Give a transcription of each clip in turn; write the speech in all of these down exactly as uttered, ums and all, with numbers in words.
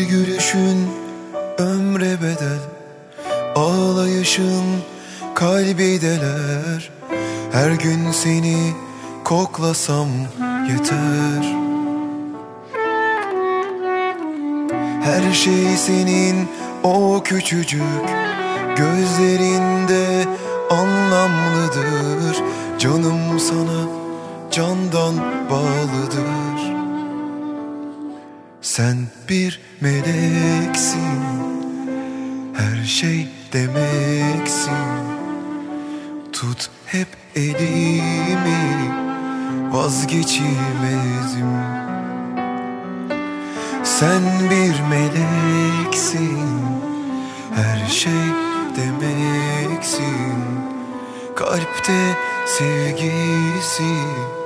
gülüşün ömre bedel, ağlayışın kalbi deler. Her gün seni koklasam yeter. Her şey senin o küçücük gözlerinde anlamlıdır. Canım sana candan bağlıdır. Sen bir meleksin, her şey demeksin. Tut hep elimi, vazgeçilmezim. Sen bir meleksin, her şey demeksin. Kalpte sevgisi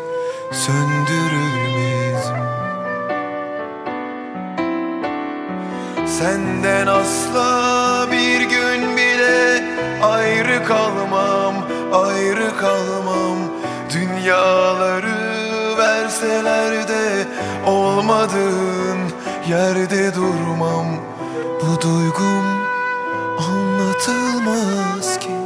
söndürülmez. Senden asla bir gün bile ayrı kalmam, ayrı kalmam. Dünyaları verseler de olmadığın yerde durmam. Bu duygum anlatılmaz ki.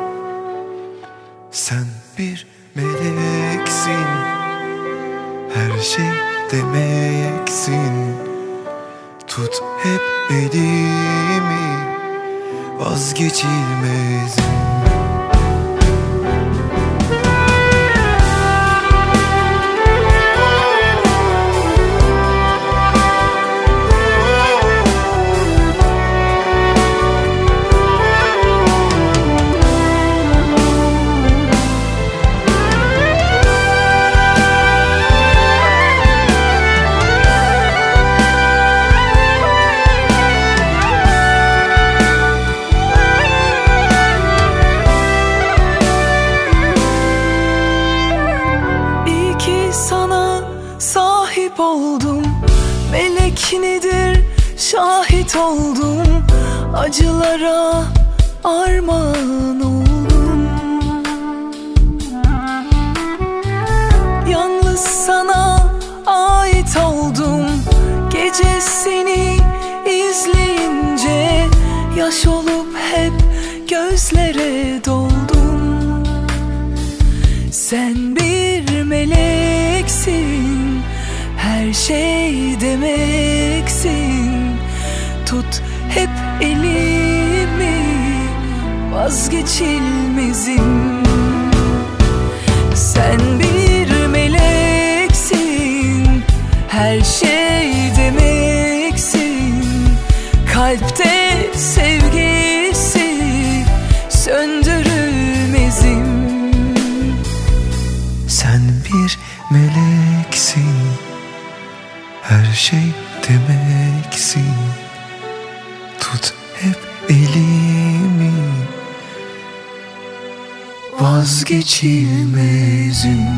Sen bir meleksin, her şey demeksin. Tut hep elimi, vazgeçilmezim. Sahip oldum, melek nedir şahit oldum. Acılara armağan oldum. Yalnız sana ait oldum. Gece seni izleyince yaş olup hep gözlere doldum. Sen bir meleksin, her şey demeksin. Tut hep elimi, vazgeçilmezim. Sen bir meleksin, her şey demeksin. Kalpte sevgisi söndürülmezim. Sen bir meleksin, her şey demeksin. Tut hep elimi, vazgeçilmezim.